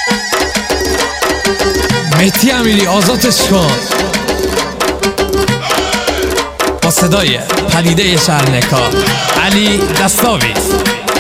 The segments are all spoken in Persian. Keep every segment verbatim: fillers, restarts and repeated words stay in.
مهدی امیری آزادش کن با صدای پدیده شرنکا علی دستاویز.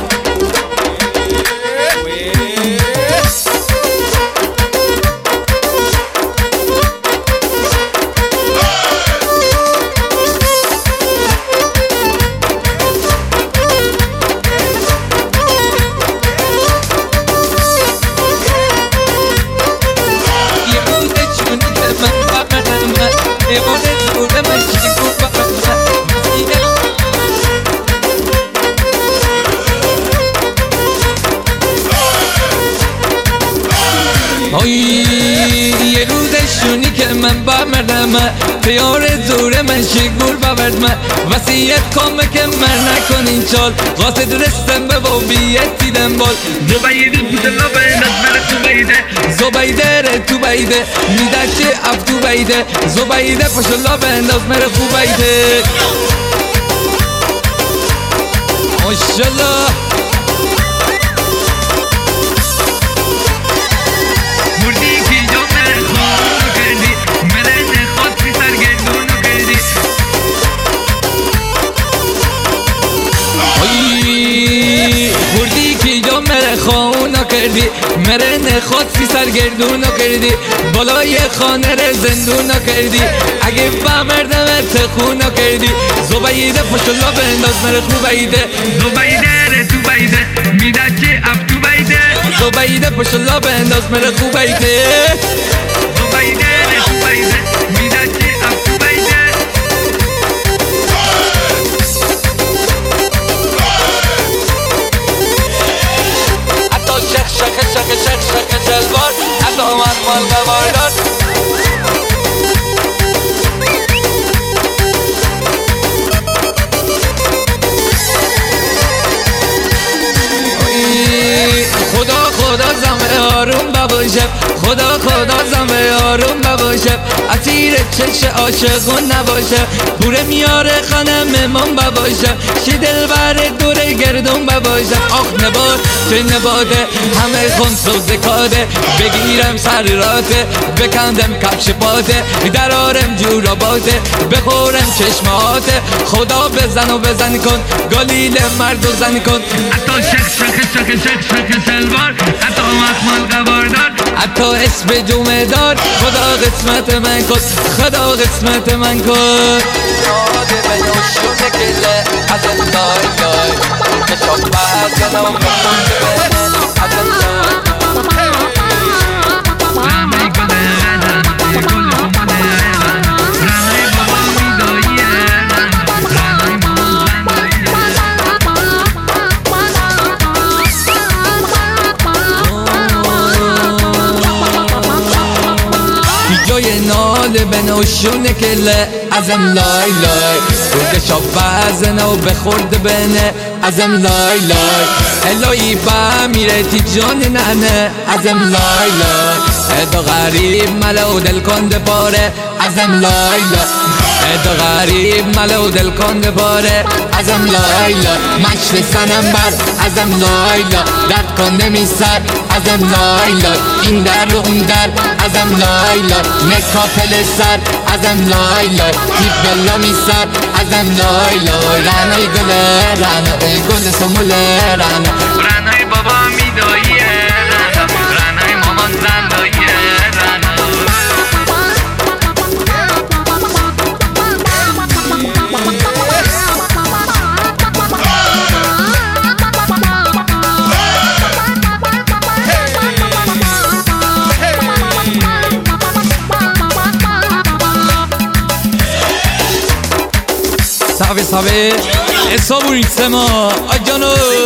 آی یه روزشونی که من بمردم پیار زور من شگور ببردم وسیعت کامه که من نکنین چال قاصد رستم به بابیت دیدم بال زبایده بودلا به نظمر تو بیده زبایده ره تو بیده میده چه اف تو بیده زبایده پشلا به نظمر خوب بیده ماشالله خواهونا کردی مرن خود فی سرگردونا کردی بالای خانه ر زندونا کردی اگه بمردم اتخونا کردی زبایده پشلا به انداز مره خوبیده زبایده ره تو بیده میده چه اف تو بیده زبایده پشلا به انداز مره خوبیده زبایده ره تو بیده میده چه اف تو بیده شخ شخ شخ شخ شخ شلوار حتی من مال قواردار خدا خدا زمه آروم بباشم خدا خدا زمه آروم بباشم اسیر چش عاشقون نباشم بوره میاره خانه مهمان بباشم شی دلبر دوره گردون بباشم آخ نباد چه نباده همه خونس و زکاده بگیرم سر راته بکندم کفش پاته درارم جوراباته بخورم چشماته خدا بزن و بزن کن گلیل مرد و زن کن حتی شخ شخ شخ شخ شخ شلوار حتی مخمال قواردار حتی اسم جمعه دار خدا قسمت من کن خدا قسمت من کن یاده به نوشونه گله از لای لای کشاک بزنم و مخونده بینه از لای جای ناله به نوشونه کله ازم لای لای بوده شاب بزنه و بخورده بینه ازم لای لای الهی با میره تی جان ننه ازم لای لای ادو غریب ملو دل کنده پاره ازم لای لای ادو غریب ملو دل کنده پاره ازم لای لای مشت سنم بر ازم لای لای درد کنده می سر ازم لای لای این در و اون در ازم لای لای نکاپل سر ازم لای لای تیب بلا می سر ازم لای لای رنای گله رنای گل سموله رنای رنای بابا می داییه رنای مامان زن داییه Salve salve e sono Buonissimo, oggi no